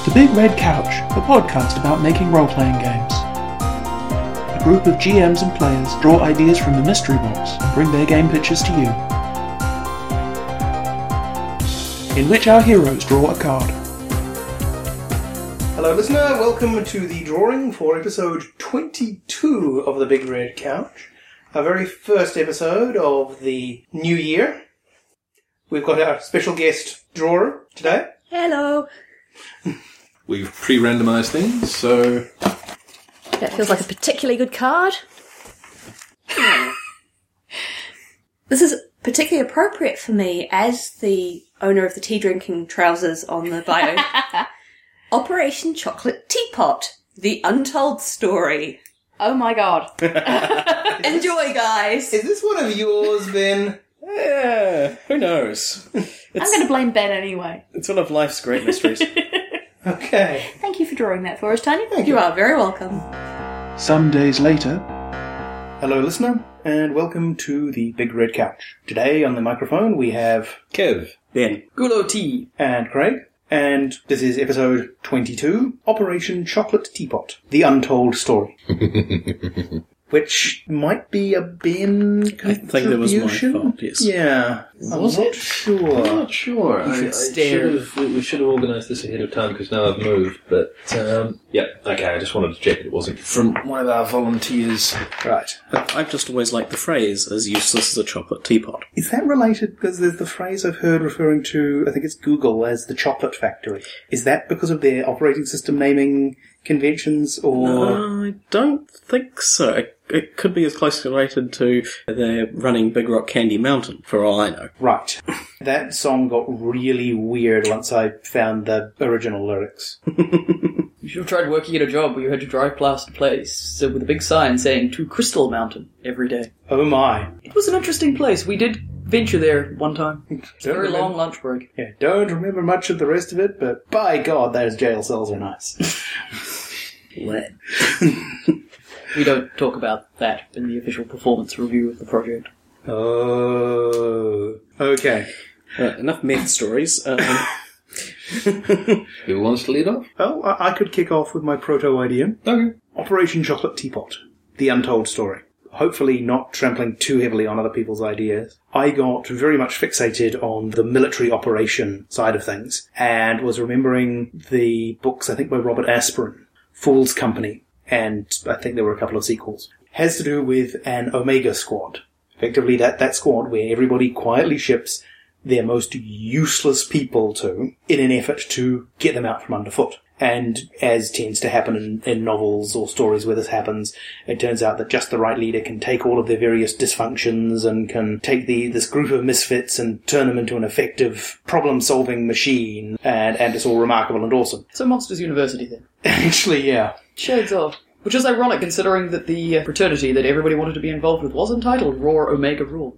The Big Red Couch, a podcast about making role-playing games. A group of GMs and players draw ideas from the mystery box and bring their game pitches to you, in which our heroes draw a card. Hello listener, welcome to the drawing for episode 22 of The Big Red Couch. Our very first episode of the new year. We've got our special guest drawer today. Hello. We've pre-randomised things, so... That feels like a particularly good card. This is particularly appropriate for me as the owner of the tea drinking trousers on the bio. Operation Chocolate Teapot, The Untold Story. Oh my god. Enjoy, guys. Is this one of yours, Ben? Yeah, who knows? I'm going to blame Ben anyway. It's one of life's great mysteries. Okay. Thank you for drawing that for us, Tony. You are very welcome. Some days later... Hello listener, and welcome to The Big Red Couch. Today on the microphone we have Kev. Ben. Gulo Tea. and Craig, and this is episode 22, Operation Chocolate Teapot, The Untold Story. Which might be a Ben I think that was my contribution? fault, yes. Yeah. Was I'm it? not sure. I'm not sure. We should have organised this ahead of time because now I've moved. But yeah, okay. I just wanted to check it wasn't from one of our volunteers. Right. I've just always liked the phrase, as useless as a chocolate teapot. Is that related? Because there's the phrase I've heard referring to, I think it's Google, as the chocolate factory. Is that because of their operating system naming conventions, or...? I don't think so. It could be as closely related to they're running Big Rock Candy Mountain, for all I know. Right. That song got really weird once I found the original lyrics. You should have tried working at a job where you had to drive past a place with a big sign saying to Crystal Mountain every day. Oh my. It was an interesting place. We did venture there one time. It's a very long lunch break. Yeah, don't remember much of the rest of it, but by God, those jail cells are nice. Let. We don't talk about that in the official performance review of the project. Oh. Okay. Enough myth stories. Who wants to lead off? Well, I could kick off with my proto idea. Okay. Operation Chocolate Teapot, The Untold Story. Hopefully not trampling too heavily on other people's ideas. I got very much fixated on the military operation side of things and was remembering the books, I think by Robert Aspirin, Fool's Company, and I think there were a couple of sequels. Has to do with an Omega squad. Effectively that squad where everybody quietly ships their most useless people to in an effort to get them out from underfoot. And as tends to happen in novels or stories where this happens, it turns out that just the right leader can take all of their various dysfunctions and can take this group of misfits and turn them into an effective problem-solving machine, and it's all remarkable and awesome. So Monsters University then. Actually, yeah. Shades of. Which is ironic considering that the fraternity that everybody wanted to be involved with was entitled Raw Omega Rule.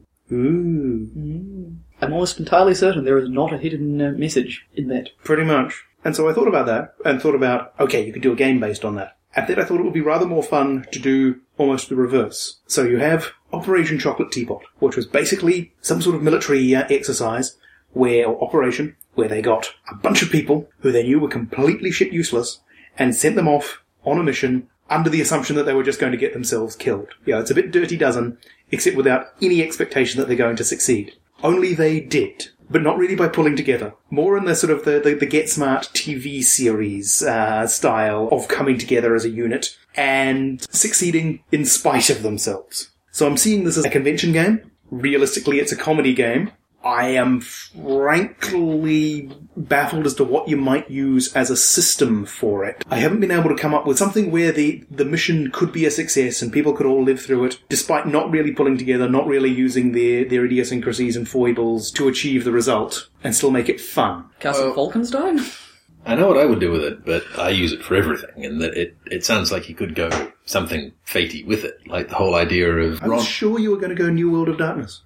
Ooh. I'm almost entirely certain there is not a hidden message in that. Pretty much. And so I thought about that, and thought about, okay, you could do a game based on that. And then I thought it would be rather more fun to do almost the reverse. So you have Operation Chocolate Teapot, which was basically some sort of military exercise, where they got a bunch of people who they knew were completely shit useless, and sent them off on a mission under the assumption that they were just going to get themselves killed. Yeah, it's a bit Dirty Dozen, except without any expectation that they're going to succeed. Only they did. But not really by pulling together. More in the sort of the Get Smart TV series style of coming together as a unit and succeeding in spite of themselves. So I'm seeing this as a convention game. Realistically, it's a comedy game. I am frankly baffled as to what you might use as a system for it. I haven't been able to come up with something where the mission could be a success and people could all live through it, despite not really pulling together, not really using their idiosyncrasies and foibles to achieve the result, and still make it fun. Castle Falkenstein? I know what I would do with it, but I use it for everything, and that it sounds like you could go something fatey with it, like the whole idea of... I was sure you were going to go New World of Darkness.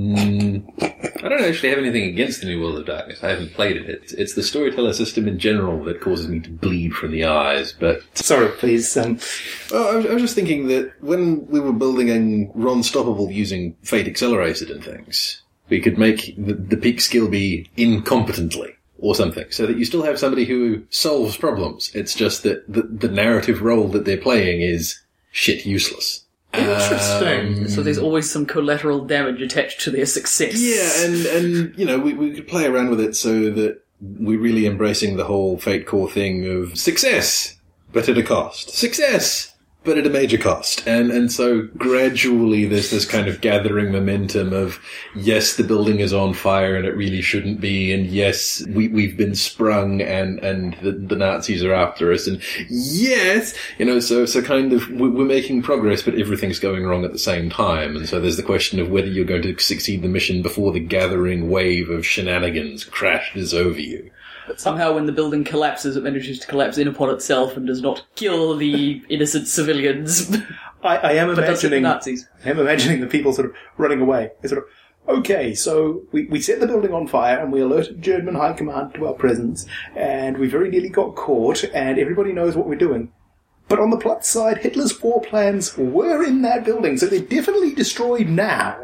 I don't actually have anything against the New World of Darkness. I haven't played it. It's the storyteller system in general that causes me to bleed from the eyes, but... Sorry, please. I was just thinking that when we were building Ron Stoppable using Fate Accelerated and things, we could make the peak skill be incompetently. or something, so that you still have somebody who solves problems. It's just that the narrative role that they're playing is shit useless. Interesting. So there's always some collateral damage attached to their success. Yeah, and you know, we could play around with it so that we're really embracing the whole Fate Core thing of success, but at a cost. Success, but at a major cost. And so gradually there's this kind of gathering momentum of, yes, the building is on fire and it really shouldn't be, and yes, we've been sprung and the Nazis are after us, and yes, you know, so kind of we're making progress, but everything's going wrong at the same time. And so there's the question of whether you're going to succeed the mission before the gathering wave of shenanigans crashes over you. But somehow when the building collapses, it manages to collapse in upon itself and does not kill the innocent civilians. I am but does hit the imagining Nazis. I am imagining the people sort of running away. They sort of, okay, so we set the building on fire and we alerted German High Command to our presence, and we very nearly got caught, and everybody knows what we're doing. But on the plus side, Hitler's war plans were in that building, so they're definitely destroyed now.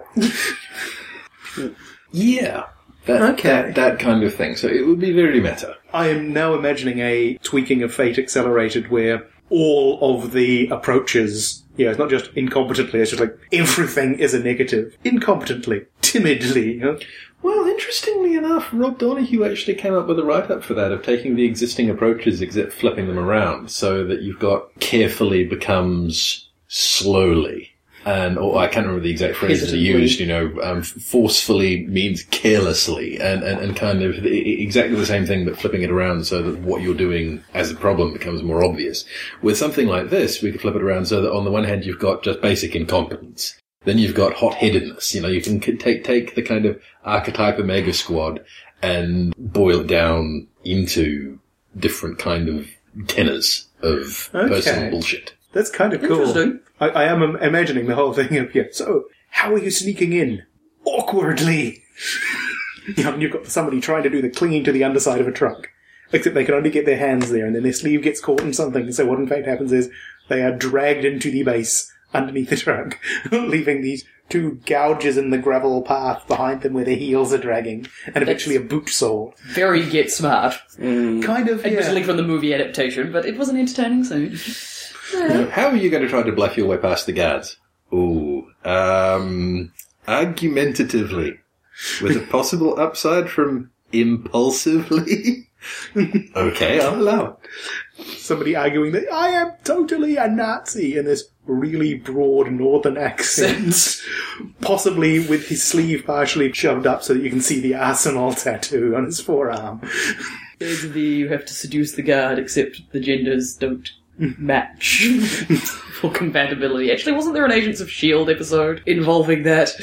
Yeah. That kind of thing. So it would be very meta. I am now imagining a tweaking of Fate Accelerated where all of the approaches, it's not just incompetently, it's just like everything is a negative. Incompetently, timidly. Well, interestingly enough, Rob Donahue actually came up with a write-up for that, of taking the existing approaches except flipping them around, so that you've got carefully becomes slowly. Or I can't remember the exact phrases he used, forcefully means carelessly, and kind of exactly the same thing, but flipping it around so that what you're doing as a problem becomes more obvious. With something like this, we could flip it around so that on the one hand you've got just basic incompetence. Then you've got hot-headedness. You can take the kind of archetype of Mega Squad and boil it down into different kind of tenors of personal bullshit. That's kind of cool. Interesting. I am imagining the whole thing of, so, how are you sneaking in? Awkwardly. And you've got somebody trying to do the clinging to the underside of a truck. Except they can only get their hands there, and then their sleeve gets caught in something. And so what in fact happens is they are dragged into the base underneath the truck, leaving these two gouges in the gravel path behind them where their heels are dragging, and eventually a boot sole. Very Get Smart. Kind of, Admittedly from the movie adaptation, but it was an entertaining scene. How are you going to try to bluff your way past the guards? Ooh, argumentatively, with a possible upside from impulsively. Okay, I'll allow it. Somebody arguing that I am totally a Nazi in this really broad northern accent, possibly with his sleeve partially shoved up so that you can see the Arsenal tattoo on his forearm. You have to seduce the guard, except the genders don't match for compatibility. Actually, wasn't there an Agents of S.H.I.E.L.D. episode involving that?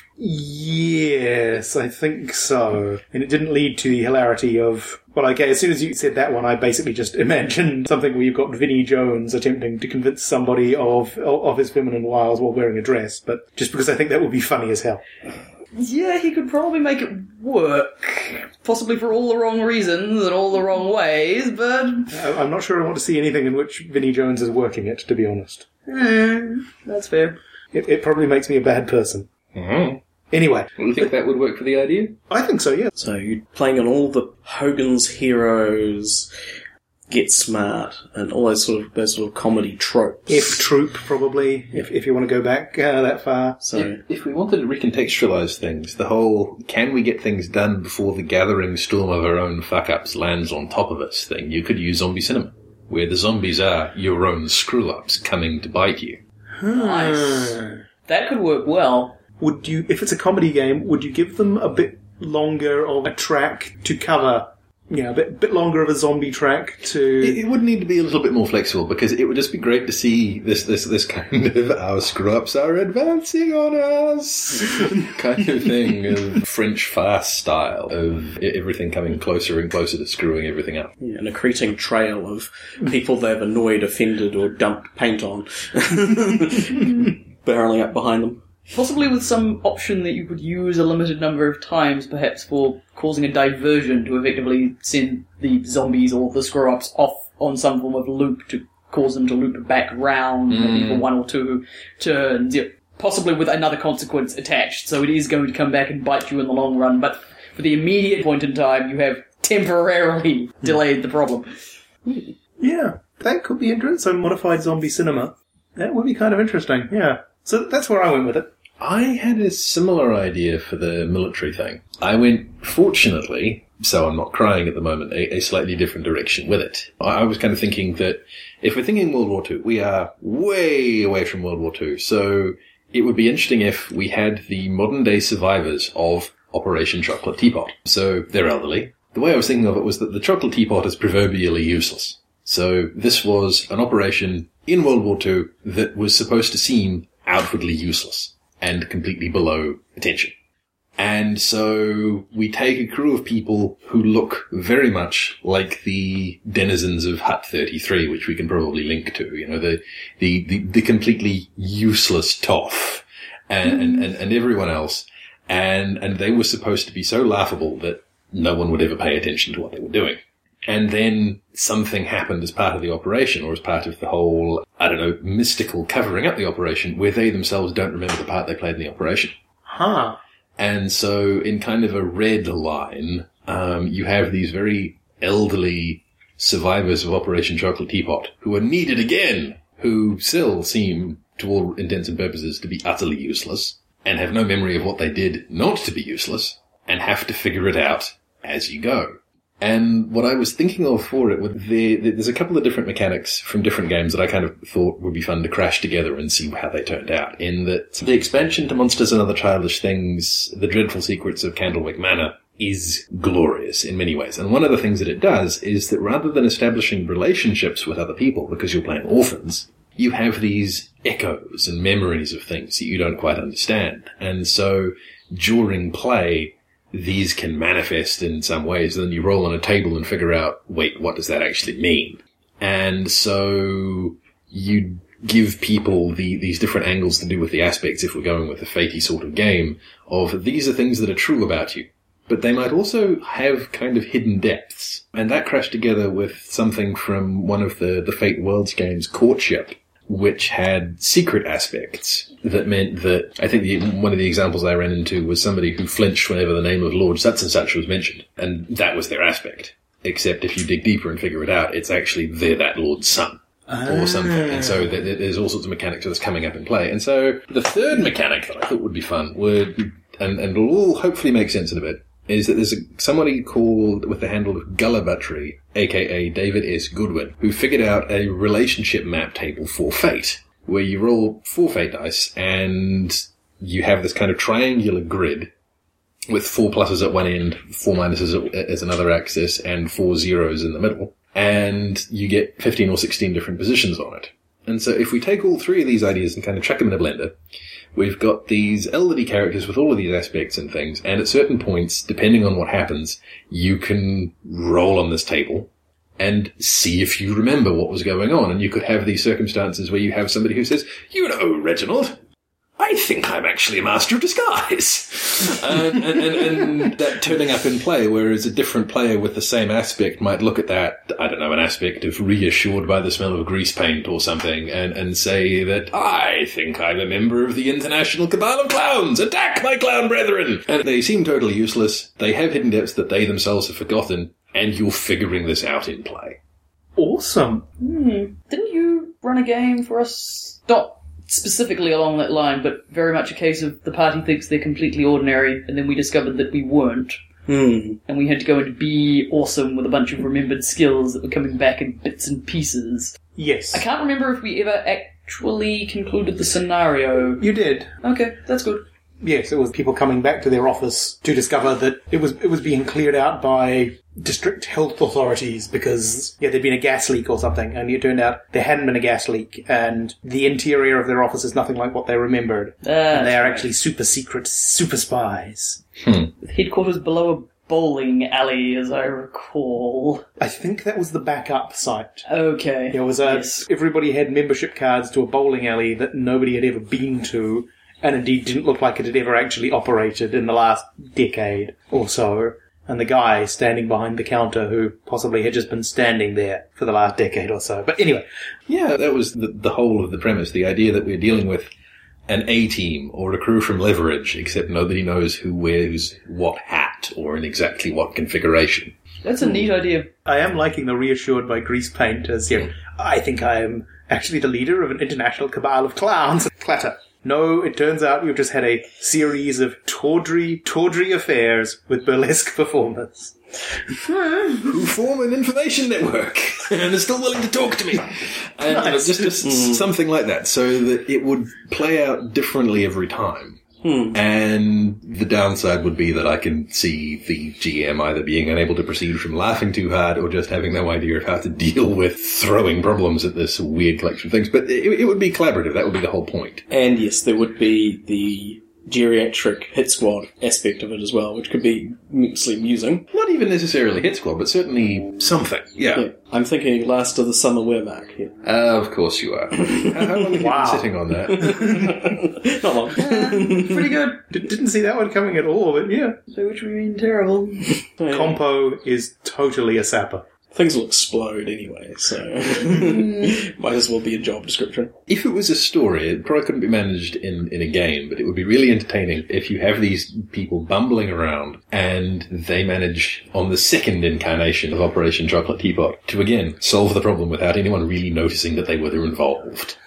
Yes, I think so. And it didn't lead to the hilarity of... Well, okay, as soon as you said that one, I basically just imagined something where you've got Vinnie Jones attempting to convince somebody of his feminine wiles while wearing a dress, but just because I think that would be funny as hell. Yeah, he could probably make it work. Possibly for all the wrong reasons and all the wrong ways, but... I'm not sure I want to see anything in which Vinnie Jones is working it, to be honest. That's fair. It probably makes me a bad person. Mm-hmm. Anyway. Do you think that would work for the idea? I think so, yeah. So you're playing on all the Hogan's Heroes, Get Smart, and all those sort of comedy tropes. F-Troop, probably, if you want to go back that far. So if we wanted to recontextualise things, the whole can we get things done before the gathering storm of our own fuck-ups lands on top of us thing, you could use zombie cinema, where the zombies are your own screw-ups coming to bite you. Nice. That could work well. Would you, if it's a comedy game, would you give them a bit longer of a track to cover? A bit longer of a zombie track to... It would need to be a little bit more flexible, because it would just be great to see this kind of our screw-ups are advancing on us kind of thing, of French fast style, of everything coming closer and closer to screwing everything up. yeah, an accreting trail of people they've annoyed, offended, or dumped paint on barreling up behind them. Possibly with some option that you could use a limited number of times, perhaps for causing a diversion to effectively send the zombies or the screw-ups off on some form of loop to cause them to loop back round, maybe for one or two turns, possibly with another consequence attached, so it is going to come back and bite you in the long run, but for the immediate point in time, you have temporarily delayed the problem. Yeah, that could be interesting. So modified zombie cinema. That would be kind of interesting, yeah. So that's where I went with it. I had a similar idea for the military thing. I went, fortunately, so I'm not crying at the moment, a slightly different direction with it. I was kind of thinking that if we're thinking World War II, we are way away from World War II. So it would be interesting if we had the modern-day survivors of Operation Chocolate Teapot. So they're elderly. The way I was thinking of it was that the chocolate teapot is proverbially useless. So this was an operation in World War II that was supposed to seem outwardly useless and completely below attention. And so we take a crew of people who look very much like the denizens of Hut 33, which we can probably link to, you know, the completely useless toff and everyone else. And they were supposed to be so laughable that no one would ever pay attention to what they were doing. And then something happened as part of the operation, or as part of the whole, I don't know, mystical covering up the operation, where they themselves don't remember the part they played in the operation. Huh. And so in kind of a red line, you have these very elderly survivors of Operation Chocolate Teapot who are needed again, who still seem, to all intents and purposes, to be utterly useless, and have no memory of what they did not to be useless, and have to figure it out as you go. And what I was thinking of for it, there's a couple of different mechanics from different games that I kind of thought would be fun to crash together and see how they turned out. In that the expansion to Monsters and Other Childish Things, The Dreadful Secrets of Candlewick Manor, is glorious in many ways. And one of the things that it does is that rather than establishing relationships with other people, because you're playing orphans, you have these echoes and memories of things that you don't quite understand. And so during play, these can manifest in some ways. Then you roll on a table and figure out, wait, what does that actually mean? And so you give people these different angles to do with the aspects, if we're going with a fatey sort of game, of these are things that are true about you. But they might also have kind of hidden depths. And that crashed together with something from one of the Fate Worlds games, Courtship, which had secret aspects that meant that, I think one of the examples I ran into was somebody who flinched whenever the name of Lord such and such was mentioned. And that was their aspect. Except if you dig deeper and figure it out, it's actually they're that Lord's son. Or something. And so there's all sorts of mechanics that's coming up in play. And so the third mechanic that I thought would be fun would, and it'll all hopefully make sense in a bit, is that there's somebody called with the handle of Gullibatry, aka David S. Goodwin, who figured out a relationship map table for Fate, where you roll 4 Fate dice and you have this kind of triangular grid with 4 pluses at one end, 4 minuses as another axis, and 4 zeros in the middle. And you get 15 or 16 different positions on it. And so if we take all 3 of these ideas and kind of chuck them in a blender, we've got these elderly characters with all of these aspects and things, and at certain points, depending on what happens, you can roll on this table and see if you remember what was going on. And you could have these circumstances where you have somebody who says, you know, Reginald, I think I'm actually a master of disguise. and that turning up in play, whereas a different player with the same aspect might look at that, I don't know, an aspect of reassured by the smell of grease paint or something, and say that, I think I'm a member of the International Cabal of Clowns. Attack, my clown brethren! And they seem totally useless. They have hidden depths that they themselves have forgotten, and you're figuring this out in play. Awesome. Didn't you run a game for us? Not specifically along that line, but very much a case of the party thinks they're completely ordinary, and then we discovered that we weren't. And we had to go and be awesome with a bunch of remembered skills that were coming back in bits and pieces. Yes. I can't remember if we ever actually concluded the scenario. You did. Okay, that's good. Yes, it was people coming back to their office to discover that it was being cleared out by district health authorities because, there'd been a gas leak or something, and it turned out there hadn't been a gas leak, and the interior of their office is nothing like what they remembered. And they are actually super secret, super spies. With headquarters below a bowling alley, as I recall. I think that was the backup site. Okay. It was everybody had membership cards to a bowling alley that nobody had ever been to, and indeed didn't look like it had ever actually operated in the last decade or so. And the guy standing behind the counter who possibly had just been standing there for the last decade or so. But anyway. Yeah, that was the whole of the premise, the idea that we're dealing with an A-team or a crew from Leverage, except nobody knows who wears what hat or in exactly what configuration. That's a neat idea. I am liking the reassured by grease paint as, I think I am actually the leader of an international cabal of clowns. Clatter. No, it turns out you've just had a series of tawdry affairs with burlesque performers. Who form an information network and are still willing to talk to me. And Nice. just something like that, so that it would play out differently every time. And the downside would be that I can see the GM either being unable to proceed from laughing too hard or just having no idea of how to deal with throwing problems at this weird collection of things. But it would be collaborative. That would be the whole point. And yes, there would be the geriatric hit squad aspect of it as well, which could be immensely amusing. Not even necessarily Hit Squad, but certainly something. Yeah. I'm thinking Last of the Summer Wehrmacht here. Of course you are. How long have you been sitting on that? Not long. Pretty good. Didn't see that one coming at all, but yeah. So which we mean terrible. Compo is totally a sapper. Things will explode anyway, so might as well be a job description. If it was a story, it probably couldn't be managed in a game, but it would be really entertaining if you have these people bumbling around and they manage, on the second incarnation of Operation Chocolate Teapot, to again solve the problem without anyone really noticing that they were involved.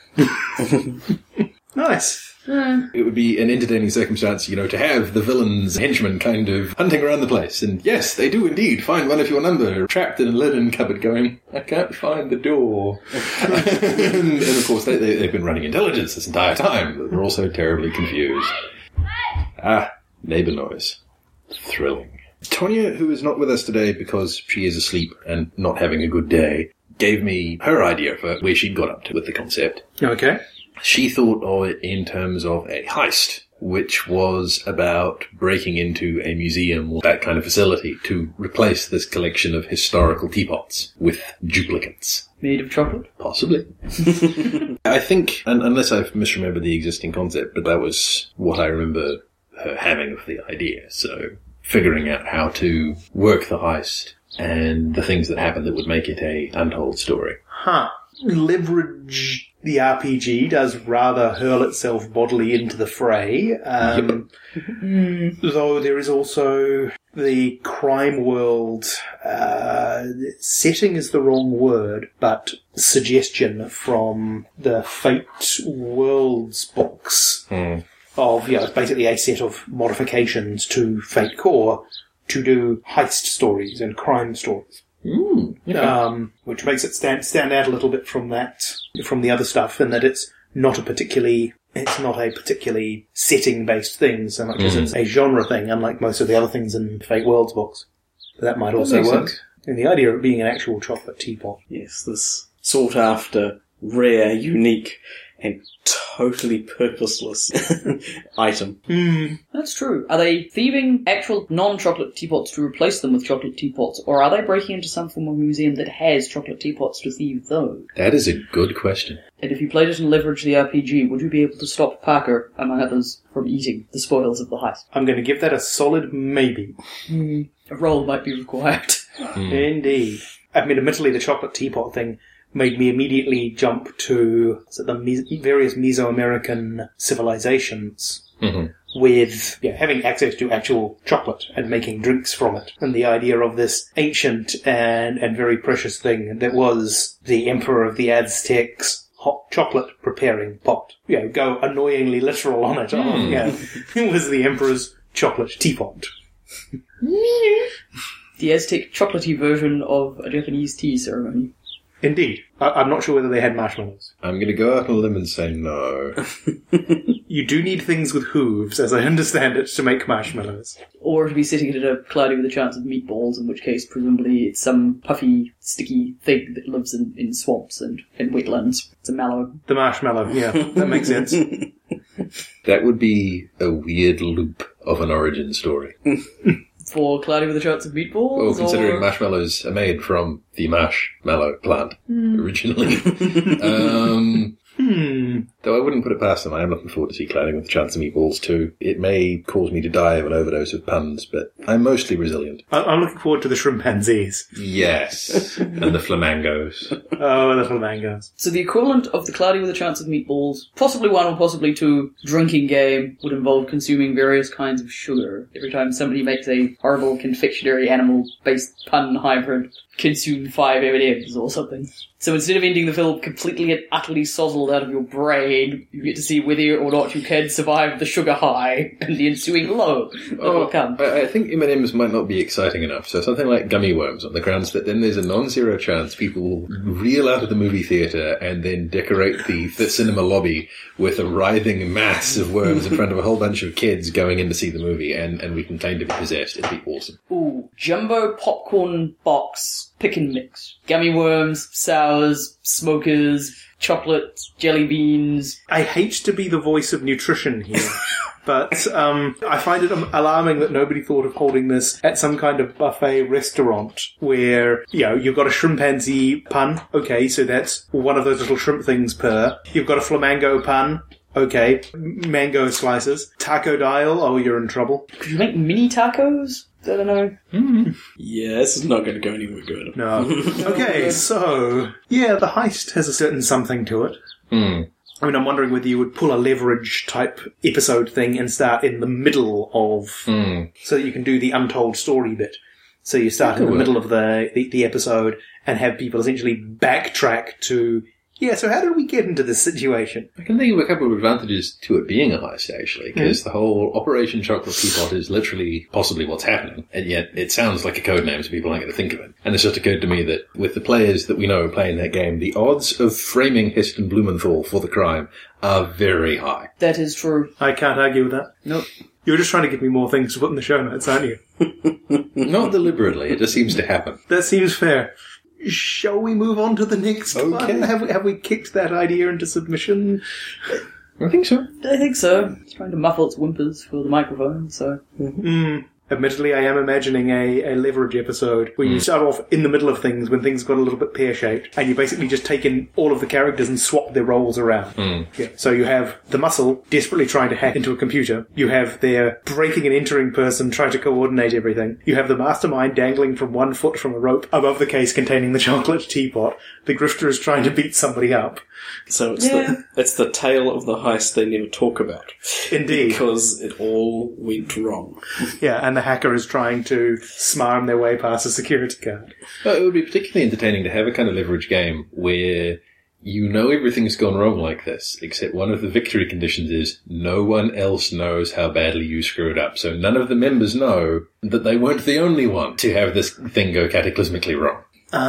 Nice. It would be an entertaining circumstance, to have the villain's henchmen kind of hunting around the place. And yes, they do indeed find one of your number trapped in a linen cupboard going, I can't find the door. and of course, they've been running intelligence this entire time. They're also terribly confused. Neighbour noise. Thrilling. Tonya, who is not with us today because she is asleep and not having a good day, gave me her idea for where she'd got up to with the concept. Okay. She thought of it in terms of a heist, which was about breaking into a museum or that kind of facility to replace this collection of historical teapots with duplicates. Made of chocolate? Possibly. I think, unless I've misremembered the existing concept, but that was what I remember her having of the idea. So figuring out how to work the heist and the things that happen that would make it a untold story. Huh. Leverage the RPG does rather hurl itself bodily into the fray. Though there is also the crime world, setting is the wrong word, but suggestion from the Fate Worlds books of, it's basically a set of modifications to Fate Core to do heist stories and crime stories. Which makes it stand out a little bit from the other stuff, in that it's not a particularly setting based thing so much as it's a genre thing, unlike most of the other things in Fate Worlds books. But that might also work. Sense. And the idea of it being an actual chocolate teapot. Yes, this sought after, rare, unique, and totally purposeless item. That's true. Are they thieving actual non-chocolate teapots to replace them with chocolate teapots, or are they breaking into some form of museum that has chocolate teapots to thieve those? That is a good question. And if you played it and leveraged the RPG, would you be able to stop Parker, among others, from eating the spoils of the heist? I'm going to give that a solid maybe. A roll might be required. Indeed. I mean, admittedly, the chocolate teapot thing made me immediately jump to the various Mesoamerican civilizations with having access to actual chocolate and making drinks from it. And the idea of this ancient and very precious thing that was the Emperor of the Aztecs hot chocolate preparing pot. Go annoyingly literal on it. It was the Emperor's chocolate teapot. The Aztec chocolatey version of a Japanese tea ceremony. Indeed. I'm not sure whether they had marshmallows. I'm going to go out on a limb and say no. You do need things with hooves, as I understand it, to make marshmallows. Or to be sitting in a cloudy with a chance of meatballs, in which case presumably it's some puffy, sticky thing that lives in swamps and wetlands. It's a mallow. The marshmallow, yeah, that makes sense. That would be a weird loop of an origin story. For cloudy with a chance of meatballs? Well, considering or... marshmallows are made from the marshmallow plant originally. That Though I wouldn't put it past them. I am looking forward to see Clouding with the Chance of Meatballs too. It may cause me to die of an overdose of puns, but I'm mostly resilient. I'm looking forward to the shrimpanzees. Yes. And the flamingos. Oh, the flamingos. So the equivalent of the Cloudy with a Chance of Meatballs, possibly 1 or possibly 2, drinking game would involve consuming various kinds of sugar. Every time somebody makes a horrible confectionery animal-based pun hybrid, consume 5 M&Ms or something. So instead of ending the film completely and utterly sozzled out of your brain, you get to see whether or not you can survive the sugar high and the ensuing low that will come. I think M&Ms might not be exciting enough. So something like gummy worms, on the grounds that then there's a non-zero chance people will reel out of the movie theatre and then decorate the cinema lobby with a writhing mass of worms in front of a whole bunch of kids going in to see the movie, and we can claim to be possessed. It'd be awesome. Ooh, jumbo popcorn box pick and mix. Gummy worms, sours, smokers, chocolate, jelly beans. I hate to be the voice of nutrition here, but I find it alarming that nobody thought of holding this at some kind of buffet restaurant where, you've got a shrimpanzee pun. Okay, so that's one of those little shrimp things per. You've got a flamingo pun. Okay, mango slices. Taco dial, oh, you're in trouble. Could you make mini tacos? I don't know. Yeah, this is not going to go anywhere good. No. Okay, so, the heist has a certain something to it. I mean, I'm wondering whether you would pull a leverage type episode thing and start in the middle of, so that you can do the untold story bit. So you start in the middle of the episode and have people essentially backtrack to, so how did we get into this situation? I can think of a couple of advantages to it being a heist, actually, because the whole Operation Chocolate Teapot is literally possibly what's happening, and yet it sounds like a code name, so people aren't going to think of it. And it's just occurred to me that with the players that we know playing that game, the odds of framing Heston Blumenthal for the crime are very high. That is true. I can't argue with that. Nope. You're just trying to give me more things to put in the show notes, aren't you? Not deliberately, it just seems to happen. That seems fair. Shall we move on to the next one? Have we kicked that idea into submission? I think so. I think so. It's trying to muffle its whimpers for the microphone, so... Admittedly, I am imagining a leverage episode where you start off in the middle of things when things got a little bit pear-shaped, and you basically just take in all of the characters and swap their roles around. Yeah. So you have the muscle desperately trying to hack into a computer. You have their breaking and entering person trying to coordinate everything. You have the mastermind dangling from one foot from a rope above the case containing the chocolate teapot. The grifter is trying to beat somebody up. So it's the tale of the heist they never talk about. Indeed. Because it all went wrong. Yeah, and the hacker is trying to smarm their way past a security guard. Well, it would be particularly entertaining to have a kind of leverage game where everything's gone wrong like this, except one of the victory conditions is no one else knows how badly you screwed up. So none of the members know that they weren't the only one to have this thing go cataclysmically wrong.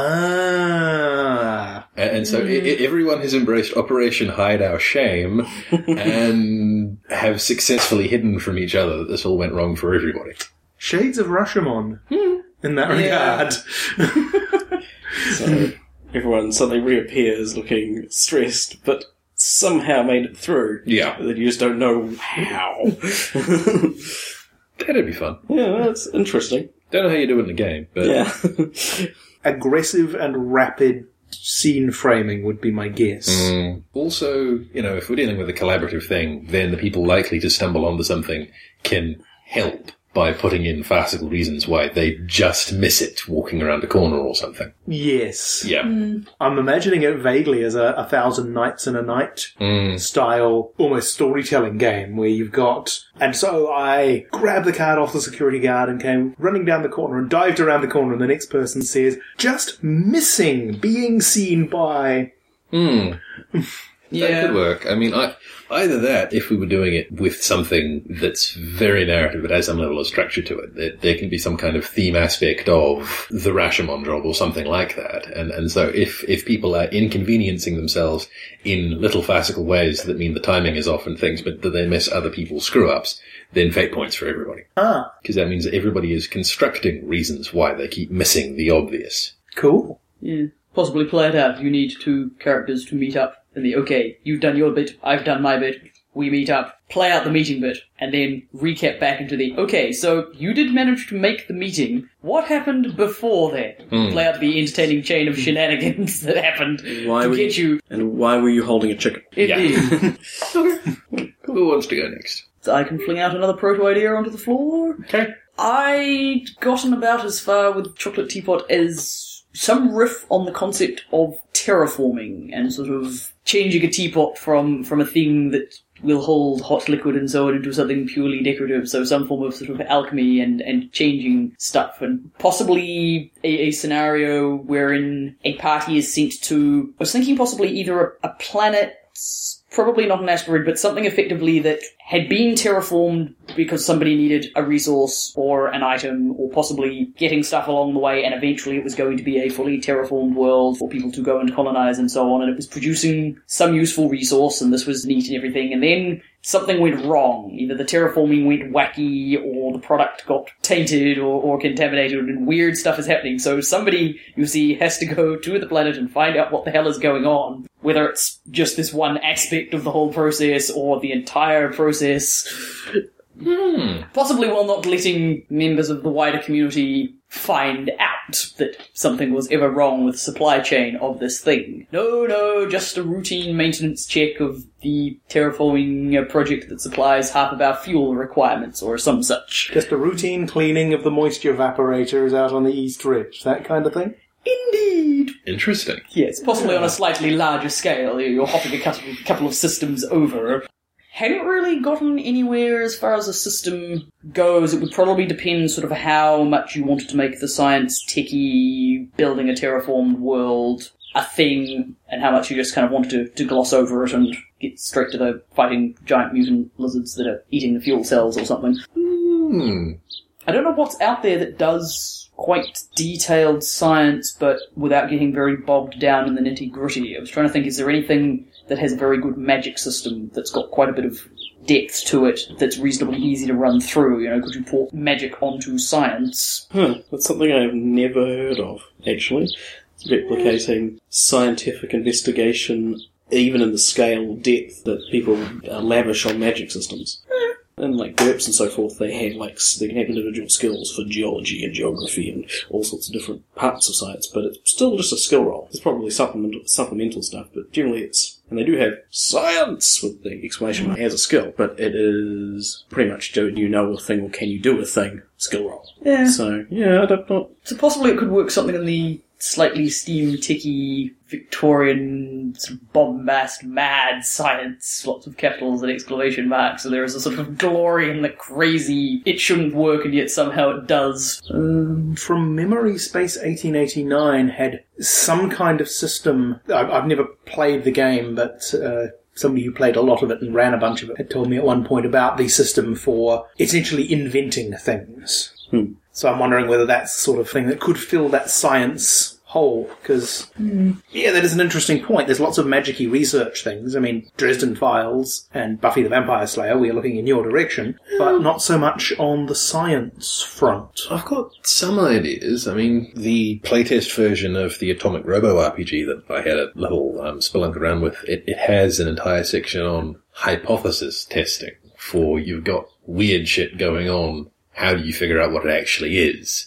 And so everyone has embraced Operation Hide Our Shame and have successfully hidden from each other that this all went wrong for everybody. Shades of Rashomon in that regard. So everyone suddenly reappears looking stressed, but somehow made it through. Yeah. That you just don't know how. That'd be fun. Yeah, that's interesting. Don't know how you do it in the game, but... Yeah. Aggressive and rapid scene framing would be my guess. Also, if we're dealing with a collaborative thing, then the people likely to stumble onto something can help by putting in farcical reasons why they just miss it walking around a corner or something. Yes. Yeah. I'm imagining it vaguely as a 1,000 Nights and a Night style, almost storytelling game where you've got... And so I grabbed the card off the security guard and came running down the corner and dived around the corner, and the next person says, just missing being seen by... That could work. I mean, either that, if we were doing it with something that's very narrative but has some level of structure to it, there can be some kind of theme aspect of the Rashomon job or something like that. And so if people are inconveniencing themselves in little farcical ways that mean the timing is off and things, but that they miss other people's screw-ups, then fate points for everybody. Because that means that everybody is constructing reasons why they keep missing the obvious. Cool. Yeah. Possibly play it out. You need 2 characters to meet up. And you've done your bit, I've done my bit, we meet up, play out the meeting bit, and then recap back into the, okay, so you did manage to make the meeting. What happened before then? Play out the entertaining chain of shenanigans that happened to get you. And why were you holding a chicken? Indeed. Who wants to go next? I can fling out another proto idea onto the floor. Okay. I'd gotten about as far with Chocolate Teapot as some riff on the concept of terraforming and sort of changing a teapot from a thing that will hold hot liquid and so on into something purely decorative, so some form of sort of alchemy and changing stuff, and possibly a scenario wherein a party is sent to, I was thinking possibly either a planet, probably not an asteroid, but something effectively that had been terraformed because somebody needed a resource or an item, or possibly getting stuff along the way, and eventually it was going to be a fully terraformed world for people to go and colonize and so on, and it was producing some useful resource, and this was neat and everything, and then something went wrong. Either the terraforming went wacky, or the product got tainted or contaminated, and weird stuff is happening. So somebody, you see, has to go to the planet and find out what the hell is going on. Whether it's just this one aspect of the whole process, or the entire process. Possibly while not letting members of the wider community find out that something was ever wrong with the supply chain of this thing. No, just a routine maintenance check of the terraforming project that supplies half of our fuel requirements, or some such. Just a routine cleaning of the moisture evaporators out on the East Ridge, that kind of thing? Indeed. Interesting. Yes, possibly on a slightly larger scale. You're hopping a couple of systems over. Hadn't really gotten anywhere as far as a system goes. It would probably depend sort of how much you wanted to make the science techie building a terraformed world a thing, and how much you just kind of wanted to gloss over it and get straight to the fighting giant mutant lizards that are eating the fuel cells or something. I don't know what's out there that does quite detailed science, but without getting very bogged down in the nitty-gritty. I was trying to think, is there anything that has a very good magic system that's got quite a bit of depth to it that's reasonably easy to run through? You know, could you port magic onto science? That's something I've never heard of, actually. Replicating scientific investigation, even in the scale depth that people lavish on magic systems. And like GURPS and so forth, they can have individual skills for geology and geography and all sorts of different parts of science, but it's still just a skill roll. It's probably supplemental stuff, but generally and they do have science with the exclamation mark as a skill, but it is pretty much do you know a thing or can you do a thing skill roll. Yeah. So, yeah, I don't know. So possibly it could work something in the slightly steam-ticky Victorian sort of bombast, mad science, lots of capitals and exclamation marks, so there is a sort of glory in the crazy, it shouldn't work and yet somehow it does. From memory, Space 1889 had some kind of system. I've never played the game, but somebody who played a lot of it and ran a bunch of it had told me at one point about the system for essentially inventing things. So I'm wondering whether that's the sort of thing that could fill that science hole, because, yeah, that is an interesting point. There's lots of magic-y research things. I mean, Dresden Files and Buffy the Vampire Slayer, we are looking in your direction, but not so much on the science front. I've got some ideas. I mean, the playtest version of the Atomic Robo RPG that I had a little spelunk around with, it has an entire section on hypothesis testing, for you've got weird shit going on. How do you figure out what it actually is?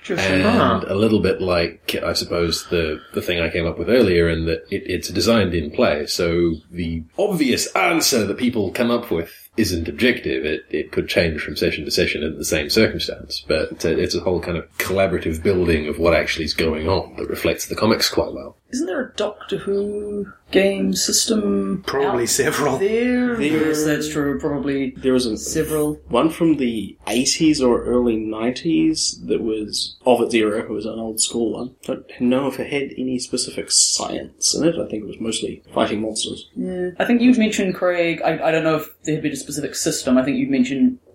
And a little bit like, I suppose, the thing I came up with earlier, in that it's designed in play. So the obvious answer that people come up with isn't objective. It could change from session to session in the same circumstance. But it's a whole kind of collaborative building of what actually is going on that reflects the comics quite well. Isn't there a Doctor Who game system? Probably several. Yes, that's true. Probably there was several. One from the 80s or early 90s that was of its era. It was an old school one. I don't know if it had any specific science in it. I think it was mostly fighting monsters. Yeah. I think you'd mentioned, Craig, I don't know if there had been a specific system. I think you'd mentioned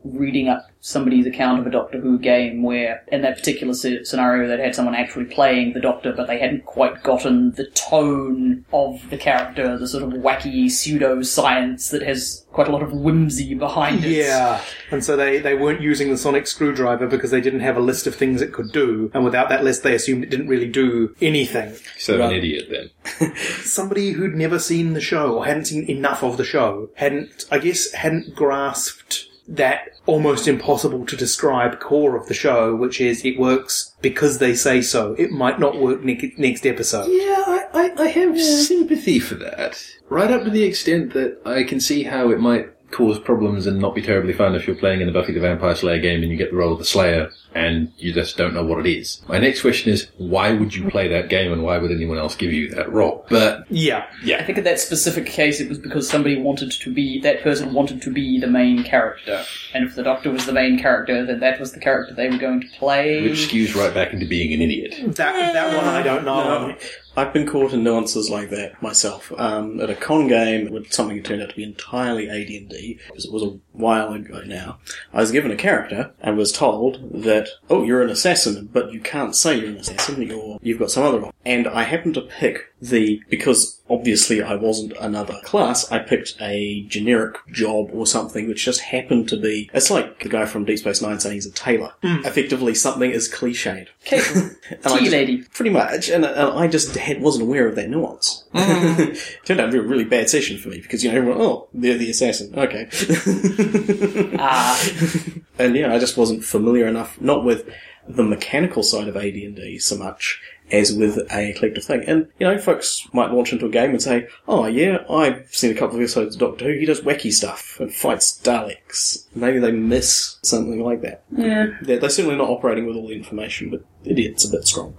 reading up somebody's account of a Doctor Who game where, in that particular scenario, they'd had someone actually playing the Doctor, but they hadn't quite gotten the tone of the character, the sort of wacky pseudo-science that has quite a lot of whimsy behind it. Yeah, and so they weren't using the sonic screwdriver because they didn't have a list of things it could do, and without that list they assumed it didn't really do anything. So an idiot then. Somebody who'd never seen the show, or hadn't seen enough of the show, hadn't grasped that almost impossible to describe core of the show, which is it works because they say so. It might not work next episode. Yeah, I have sympathy for that. Right up to the extent that I can see how it might cause problems and not be terribly fun if you're playing in a Buffy the Vampire Slayer game and you get the role of the Slayer and you just don't know what it is. My next question is, why would you play that game and why would anyone else give you that role? But yeah. I think in that specific case it was because that person wanted to be the main character. And if the Doctor was the main character, then that was the character they were going to play. Which skews right back into being an idiot. That one I don't know. No, I've been caught in nuances like that myself. At a con game, with something that turned out to be entirely AD&D, because it was a while ago now, I was given a character and was told that, oh, you're an assassin, but you can't say you're an assassin, you've got some other role. And I happened to pick because obviously I wasn't another class, I picked a generic job or something which just happened to be, it's like the guy from Deep Space Nine saying he's a tailor. Effectively something is cliched. Tea lady. Pretty much, and I just wasn't aware of that nuance. Turned out to be a really bad session for me, because, everyone, oh, they're the assassin, okay. And yeah, I just wasn't familiar enough, not with the mechanical side of AD&D so much as with a collective thing. And, folks might launch into a game and say, oh yeah, I've seen a couple of episodes of Doctor Who, he does wacky stuff and fights Daleks. Maybe they miss something like that. Yeah. They're certainly not operating with all the information, but idiot's a bit strong.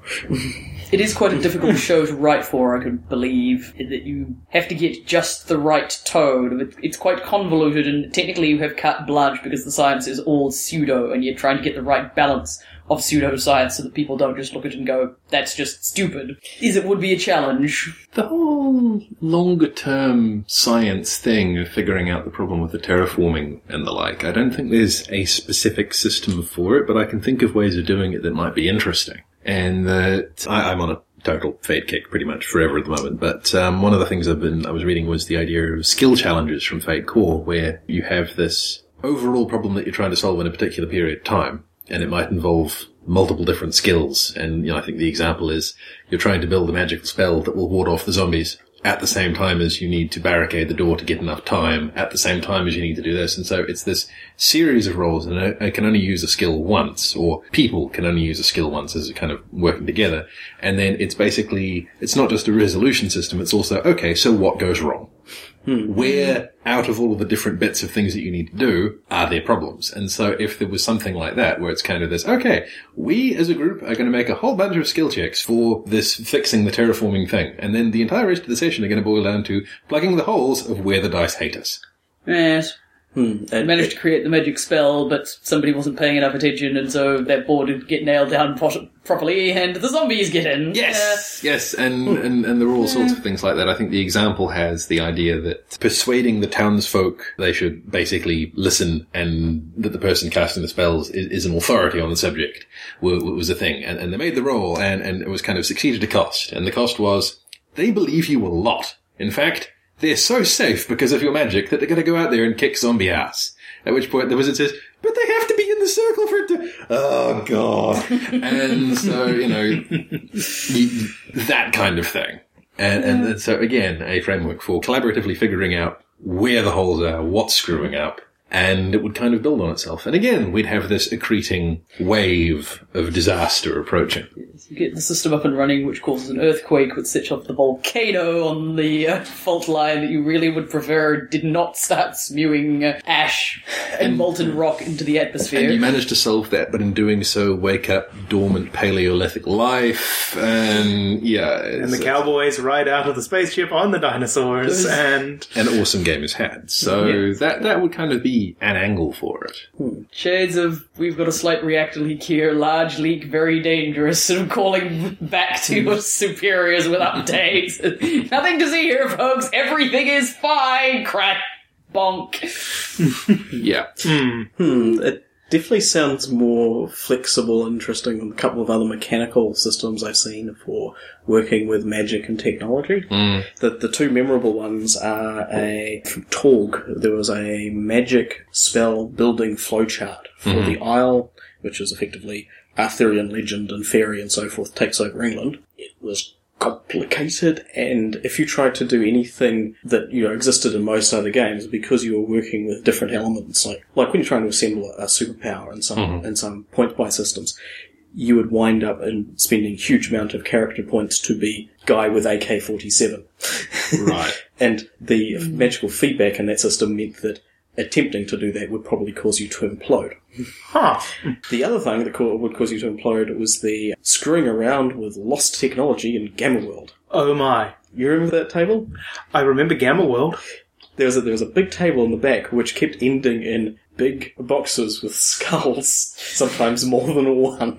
It is quite a difficult show to write for, I could believe, that you have to get just the right tone. It's quite convoluted, and technically you have carte blanche because the science is all pseudo, and you're trying to get the right balance of pseudoscience so that people don't just look at it and go, that's just stupid. It would be a challenge. The whole longer-term science thing of figuring out the problem with the terraforming and the like, I don't think there's a specific system for it, but I can think of ways of doing it that might be interesting. And I'm on a total fade kick pretty much forever at the moment, but one of the things I was reading was the idea of skill challenges from Fate Core, where you have this overall problem that you're trying to solve in a particular period of time, and it might involve multiple different skills. And, I think the example is you're trying to build a magical spell that will ward off the zombies at the same time as you need to barricade the door to get enough time, at the same time as you need to do this. And so it's this series of roles, and I can only use a skill once, or people can only use a skill once as a kind of working together. And then it's not just a resolution system, it's also, okay, so what goes wrong? Where, out of all of the different bits of things that you need to do, are there problems? And so if there was something like that, where it's kind of this, okay, we as a group are going to make a whole bunch of skill checks for this fixing the terraforming thing, and then the entire rest of the session are going to boil down to plugging the holes of where the dice hate us. Yes. I managed to create the magic spell, but somebody wasn't paying enough attention, and so that board didn't get nailed down properly, and the zombies get in. Yes, and there are all sorts of things like that. I think the example has the idea that persuading the townsfolk they should basically listen, and that the person casting the spells is an authority on the subject was a thing. And they made the roll, and it was kind of succeeded a cost. And the cost was, they believe you a lot. In fact, they're so safe because of your magic that they're going to go out there and kick zombie ass. At which point the wizard says, but they have to be in the circle for it to... Oh, God. And so, that kind of thing. And so, again, a framework for collaboratively figuring out where the holes are, what's screwing up, and it would kind of build on itself. And again, we'd have this accreting wave of disaster approaching. You get the system up and running, which causes an earthquake, which sets off the volcano on the fault line that you really would prefer did not start spewing ash and molten rock into the atmosphere. And you manage to solve that, but in doing so, wake up dormant Paleolithic life, and and the cowboys ride out of the spaceship on the dinosaurs, and an awesome game is had. So that would kind of be an angle for it. Shades of, we've got a slight reactor leak here, large leak, very dangerous, sort of calling back to your superiors with updates. Nothing to see here, folks. Everything is fine. Crack. Bonk. Yeah. It definitely sounds more flexible and interesting than a couple of other mechanical systems I've seen for working with magic and technology. The two memorable ones are from Torg. There was a magic spell building flowchart for the Isle, which is effectively Arthurian legend and fairy and so forth, takes over England. It was complicated, and if you tried to do anything that existed in most other games, because you were working with different elements, like when you're trying to assemble a superpower in some point-buy systems, you would wind up in spending a huge amount of character points to be guy with AK-47. Right. And the magical feedback in that system meant that attempting to do that would probably cause you to implode. The other thing that would cause you to implode was the screwing around with lost technology in Gamma World. Oh my. You remember that table? I remember Gamma World. There was a big table in the back which kept ending in big boxes with skulls, sometimes more than one.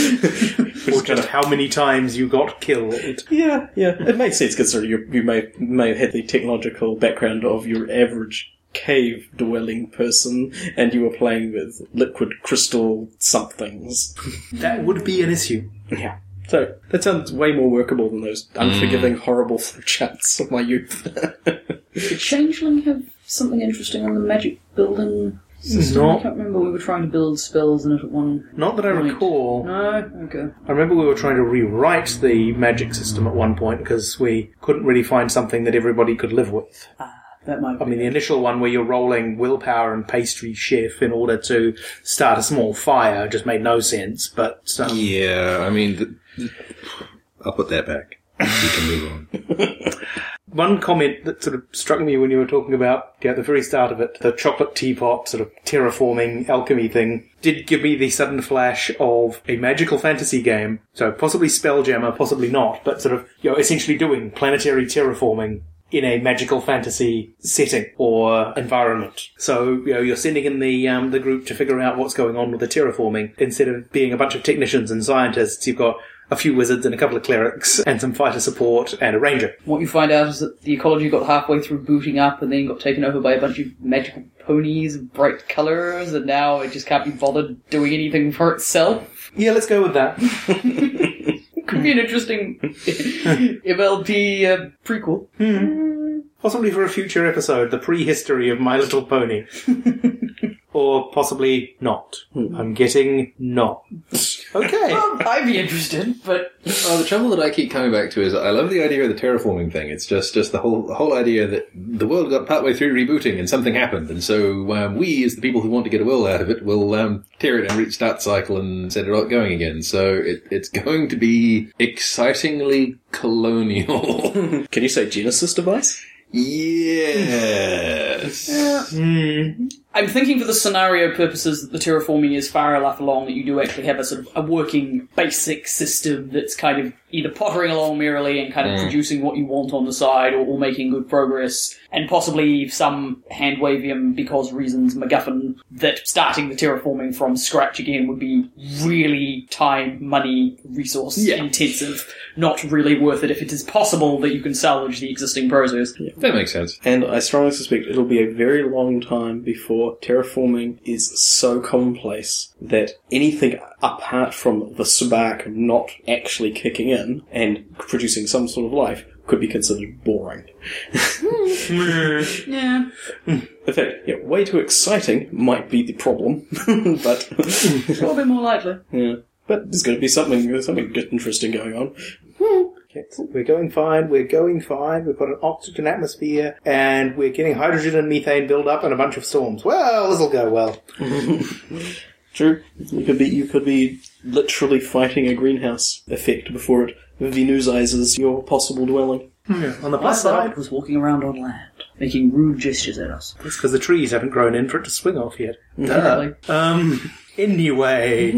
Or just how many times you got killed. Yeah. It makes sense considering you may have had the technological background of your average cave-dwelling person, and you were playing with liquid crystal somethings. That would be an issue. Yeah. So, that sounds way more workable than those unforgiving, horrible flowcharts of my youth. Did Changeling have something interesting on the magic building system? I can't remember. We were trying to build spells in it at one Not that I point. recall. No? Okay. I remember we were trying to rewrite the magic system at one point because we couldn't really find something that everybody could live with. That might be. I mean, the initial one where you're rolling willpower and pastry chef in order to start a small fire just made no sense, but... Yeah, I mean, I'll put that back. We can move on. One comment that sort of struck me when you were talking about, at the very start of it, the chocolate teapot sort of terraforming alchemy thing, did give me the sudden flash of a magical fantasy game. So possibly Spelljammer, possibly not, but sort of, essentially doing planetary terraforming in a magical fantasy setting or environment. So, you're sending in the group to figure out what's going on with the terraforming. Instead of being a bunch of technicians and scientists, you've got a few wizards and a couple of clerics and some fighter support and a ranger. What you find out is that the ecology got halfway through booting up and then got taken over by a bunch of magical ponies of bright colours, and now it just can't be bothered doing anything for itself. Yeah, let's go with that. Could be an interesting MLP prequel. Possibly for a future episode, the prehistory of My Little Pony. Or possibly not. I'm getting not. Okay. I'd be interested, but... Well, the trouble that I keep coming back to is I love the idea of the terraforming thing. It's just the whole idea that the world got partway through rebooting and something happened, and so we, as the people who want to get a will out of it, will tear it and restart the cycle and set it all going again. So it's going to be excitingly colonial. Can you say Genesis device? Yes. I'm thinking for the scenario purposes that the terraforming is far enough along that you do actually have a sort of a working basic system that's kind of either pottering along merrily and kind of producing what you want on the side or making good progress, and possibly some hand-wavium because reasons MacGuffin that starting the terraforming from scratch again would be really time, money, resource intensive, not really worth it if it is possible that you can salvage the existing process. Yeah. That makes sense. And I strongly suspect it'll be a very long time before terraforming is so commonplace that anything apart from the spark not actually kicking in and producing some sort of life could be considered boring. Yeah. In fact, way too exciting might be the problem, but A little bit more likely. yeah. But there's going to be something interesting going on. Okay, we're going fine. We've got an oxygen atmosphere, and we're getting hydrogen and methane build up and a bunch of storms. Well, this'll go well. True. You could be literally fighting a greenhouse effect before it Venusizes your possible dwelling. Yeah. On the I plus thought side, it was walking around on land, making rude gestures at us. it's because the trees haven't grown in for it to swing off yet. Apparently. Anyway,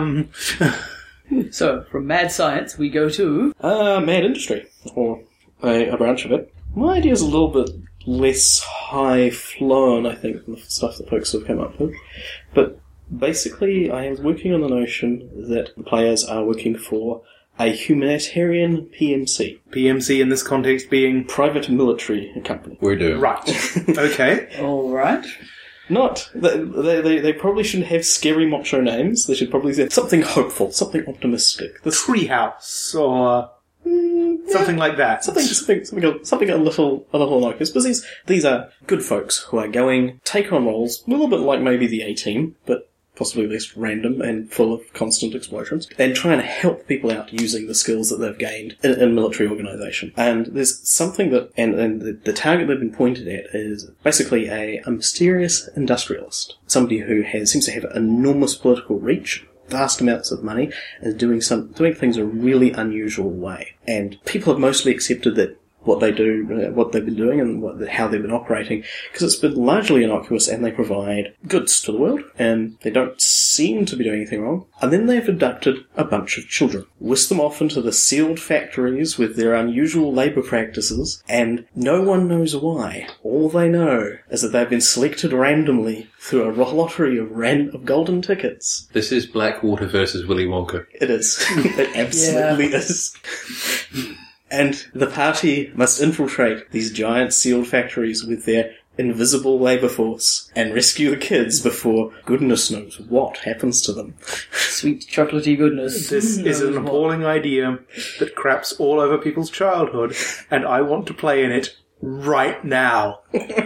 So, from mad science, we go to... Mad industry, or a branch of it. My idea is a little bit less high-flown, I think, than the stuff that folks have come up with. But basically, I was working on the notion that the players are working for a humanitarian PMC. PMC in this context being... Private military company. We're doing. Right. Okay. All right. Not... They probably shouldn't have scary macho names. They should probably say something hopeful, something optimistic. Treehouse, or... something like that. Something a little innocuous. But these are good folks who are going, take on roles, a little bit like maybe the A-Team, but possibly less random and full of constant explosions, and trying to help people out using the skills that they've gained in a military organisation. And there's something that, and the target they've been pointed at is basically a mysterious industrialist, somebody who seems to have enormous political reach, vast amounts of money, and doing things a really unusual way. And people have mostly accepted that what they do, what they've been doing, and how they've been operating, because it's been largely innocuous, and they provide goods to the world, and they don't seem to be doing anything wrong. And then they've abducted a bunch of children, whisked them off into the sealed factories with their unusual labour practices, and no one knows why. All they know is that they've been selected randomly through a lottery of golden tickets. This is Blackwater versus Willy Wonka. It is. It absolutely is. And the party must infiltrate these giant sealed factories with their invisible labour force and rescue the kids before goodness knows what happens to them. Sweet chocolatey goodness. This is an appalling idea that craps all over people's childhood, and I want to play in it right now.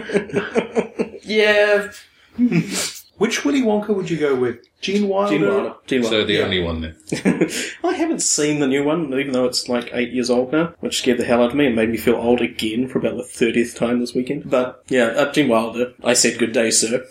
Yeah. Which Willy Wonka would you go with? Gene Wilder? Gene Wilder. So the only one then. I haven't seen the new one, even though it's like 8 years old now, which scared the hell out of me and made me feel old again for about the 30th time this weekend. But, yeah, Gene Wilder, I said good day, sir.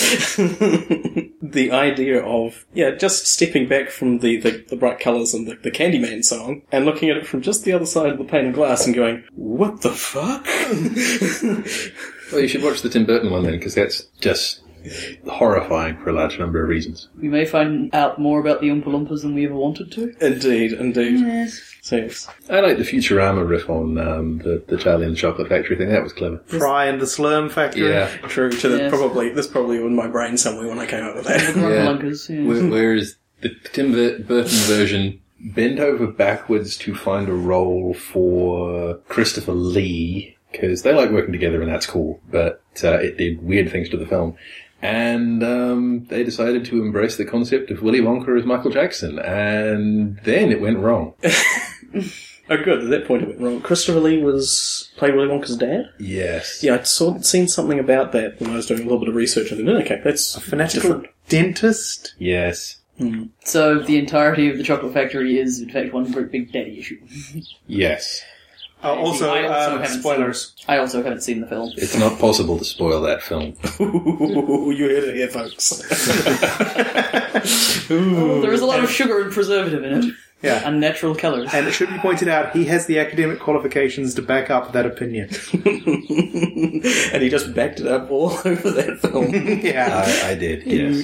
The idea of, just stepping back from the bright colours and the Candyman song and looking at it from just the other side of the pane of glass and going, what the fuck? Well, you should watch the Tim Burton one then, because that's just horrifying for a large number of reasons. We may find out more about the Oompa Loompas than we ever wanted to. Indeed. Yes. So, yes. I like the Futurama riff on the Charlie and the Chocolate Factory thing. That was clever. Fry and the Slurm Factory. Yeah. True. Yes. That's probably in my brain somewhere when I came up with The that. Grumpalunkas, yeah. Whereas the Tim Burton version bent over backwards to find a role for Christopher Lee, because they like working together and that's cool, but it did weird things to the film. And they decided to embrace the concept of Willy Wonka as Michael Jackson, and then it went wrong. Oh, good. At that point, it went wrong. Christopher Lee played Willy Wonka's dad? Yes. Yeah, I'd seen something about that when I was doing a little bit of research. And then, okay, that's A phonetical different. dentist? Yes. So the entirety of the Chocolate Factory is, in fact, one great big daddy issue. Yes. Also, I also haven't spoilers. I also haven't seen the film. It's not possible to spoil that film. Ooh, you heard it here, folks. There is a lot of sugar and preservative in it. Yeah. Unnatural colours. And it should be pointed out, he has the academic qualifications to back up that opinion. And he just backed it up all over that film. Yeah. I did, yes.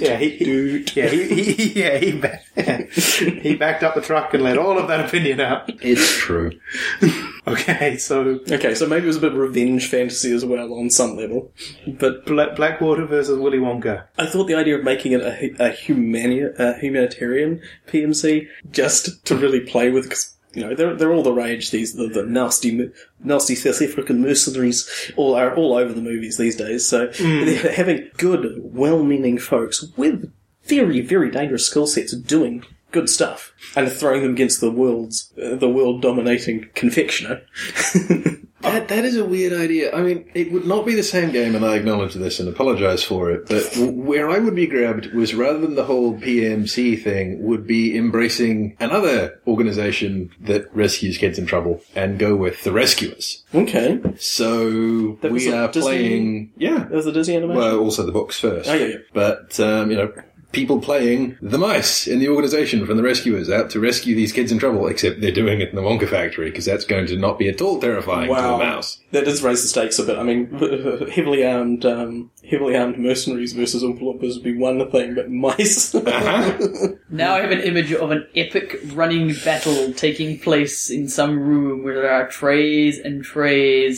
He backed up the truck and let all of that opinion out. It's true. Okay, so Okay, so maybe it was a bit of revenge fantasy as well on some level. But Blackwater versus Willy Wonka. I thought the idea of making it a humanitarian PMC just to really play with, because they're all the rage. The nasty South African mercenaries are all over the movies these days. So they're having good, well-meaning folks with very, very dangerous skill sets doing good stuff, and throwing them against the world-dominating confectioner. That is a weird idea. I mean, it would not be the same game, and I acknowledge this and apologise for it, but where I would be grabbed was, rather than the whole PMC thing, would be embracing another organisation that rescues kids in trouble, and go with the Rescuers. Okay. So That was we a are Disney- playing... Yeah. That was the Disney animation? Well, also the books first. Oh, yeah. But, people playing the mice in the organisation from the Rescuers out to rescue these kids in trouble, except they're doing it in the Wonka factory, because that's going to not be at all terrifying to a mouse. That does raise the stakes a bit. I mean, heavily armed mercenaries versus Oompa Loompas would be one thing, but mice... Now I have an image of an epic running battle taking place in some room where there are trays and trays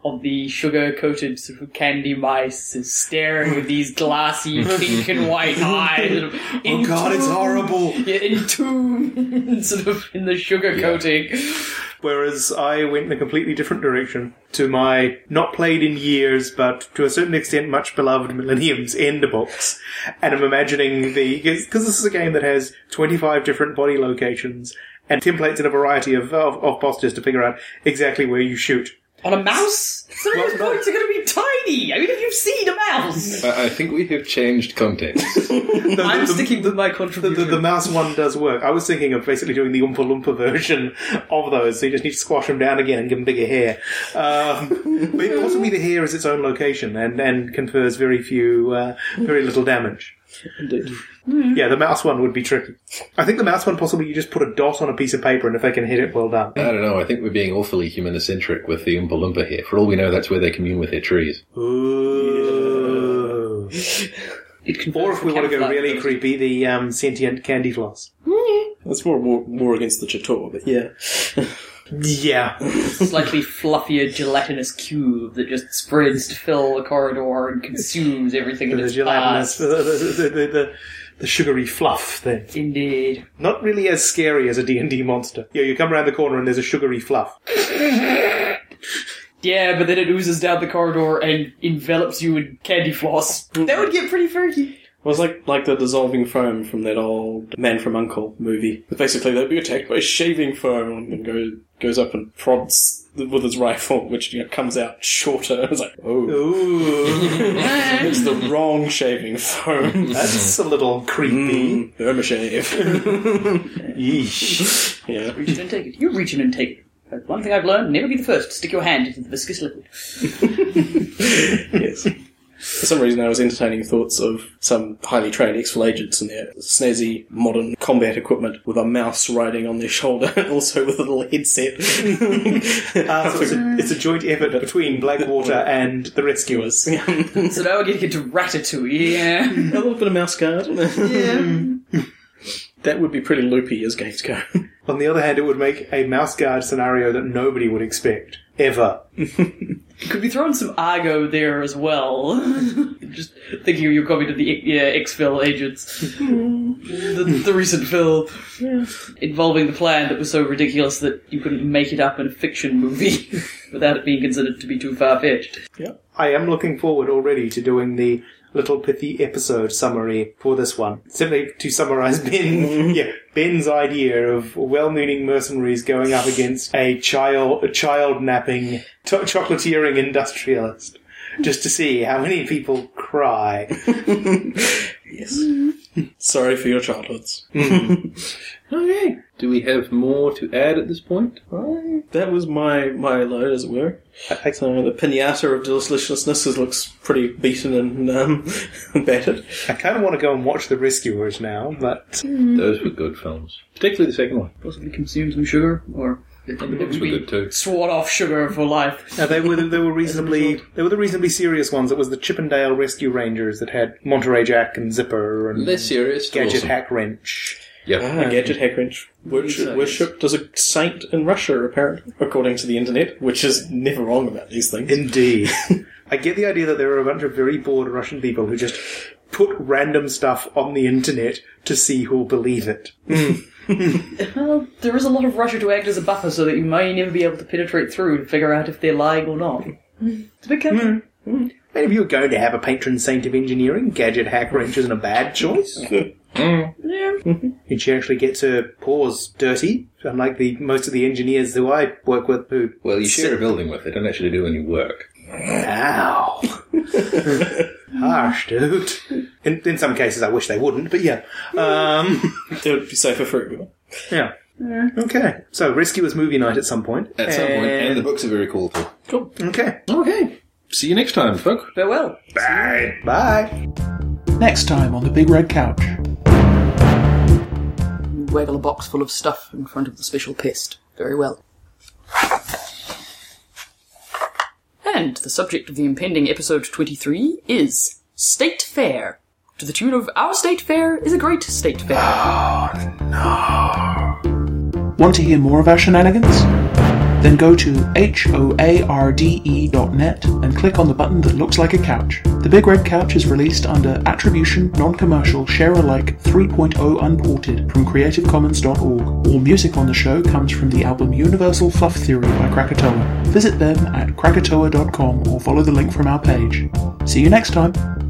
of the sugar-coated sort of candy mice is staring with these glassy pink and white eyes. Sort of Oh God, it's horrible. Yeah, entombed sort of in the sugar coating. Whereas I went in a completely different direction to my not played in years, but to a certain extent much beloved Millennium's End box. And I'm imagining because this is a game that has 25 different body locations and templates in a variety of postures to figure out exactly where you shoot. On a mouse? Some of those points are going to be tiny. I mean, if you've seen a mouse. I think we have changed context. I'm sticking with my contribution. The mouse one does work. I was thinking of basically doing the Oompa Loompa version of those, so you just need to squash them down again and give them bigger hair. But possibly the hair is its own location and confers very little damage. Indeed. Yeah, the mouse one would be tricky. I think the mouse one possibly you just put a dot on a piece of paper and if they can hit it, well done. I don't know, I think we're being awfully humanocentric with the Oompa Loompa here. For all we know, that's where they commune with their trees. Ooh. Or if we want to go really creepy, the sentient candy floss. That's more against the Ch'Tor, but yeah. Yeah. Slightly fluffier gelatinous cube that just spreads to fill the corridor and consumes everything in The its gelatinous, path. the sugary fluff thing. Indeed. Not really as scary as a D&D monster. Yeah, you come around the corner and there's a sugary fluff. Yeah, but then it oozes down the corridor and envelops you in candy floss. That would get pretty freaky. Well, it's like the dissolving foam from that old Man from U.N.C.L.E. movie. But basically, they'd be attacked by shaving foam and goes up and prods with his rifle, which comes out shorter. It's like, oh, it's the wrong shaving foam. That's a little creepy. Thermoshave. Yeesh. Yeah. Reach in and take it. You reach in and take it. That's one thing I've learned, never be the first to stick your hand into the viscous liquid. Yes. For some reason, I was entertaining thoughts of some highly trained X-Fil agents and their snazzy modern combat equipment with a mouse riding on their shoulder, also with a little headset. So it's a joint effort between Blackwater and the Rescuers. So now we're getting into Ratatouille, yeah. A little bit of mouse guard. Yeah. That would be pretty loopy as games go. On the other hand, it would make a mouse guard scenario that nobody would expect. Ever. Could be throwing some Argo there as well. Just thinking of you coming to the X-Fil agents. the recent film involving the plan that was so ridiculous that you couldn't make it up in a fiction movie without it being considered to be too far-fetched. Yeah. I am looking forward already to doing the little pithy episode summary for this one. Simply to summarise Ben's idea of well-meaning mercenaries going up against a child-napping, chocolatiering industrialist. Just to see how many people cry. Yes. Sorry for your childhoods. Okay. Do we have more to add at this point? That was my load, as it were. So the pinata of deliciousness looks pretty beaten and battered. I kind of want to go and watch The Rescuers now, but... Those were good films. Particularly the second one. Possibly consume some sugar, or... Those were good too. Sworn off sugar for life. No, they were the reasonably serious ones. It was the Chippendale Rescue Rangers that had Monterey Jack and Zipper and They're serious. Gadget awesome. Hack Wrench. Yep. Gadget Hack Wrench. Worshipped as a saint in Russia, apparently, according to the internet, which is never wrong about these things. Indeed. I get the idea that there are a bunch of very bored Russian people who just put random stuff on the internet to see who'll believe it. Well, there is a lot of Russia to act as a buffer so that you may never be able to penetrate through and figure out if they're lying or not. It's a bit careful. And if you're going to have a patron saint of engineering, Gadget Hack Wrench isn't a bad choice. Yeah. And she actually gets her paws dirty, unlike most of the engineers who I work with who... Well, you share a building with. They don't actually do any work. Ow. Harsh, dude. In some cases I wish they wouldn't, but yeah. It would be safer for everyone. Yeah. Okay. So, Rescuers movie night at some point. At some point. And the books are very cool too. Cool. Okay. Okay. See you next time, folk. Farewell. Bye. Bye. Next time on the Big Red Couch. You waggle a box full of stuff in front of the special pest. Very well. And the subject of the impending episode 23 is State Fair. To the tune of Our State Fair is a Great State Fair. Want to hear more of our shenanigans? Then go to hoarde.net and click on the button that looks like a couch. The Big Red Couch is released under Attribution, Non-Commercial, Share-alike 3.0 Unported from creativecommons.org. All music on the show comes from the album Universal Fluff Theory by Krakatoa. Visit them at krakatoa.com or follow the link from our page. See you next time!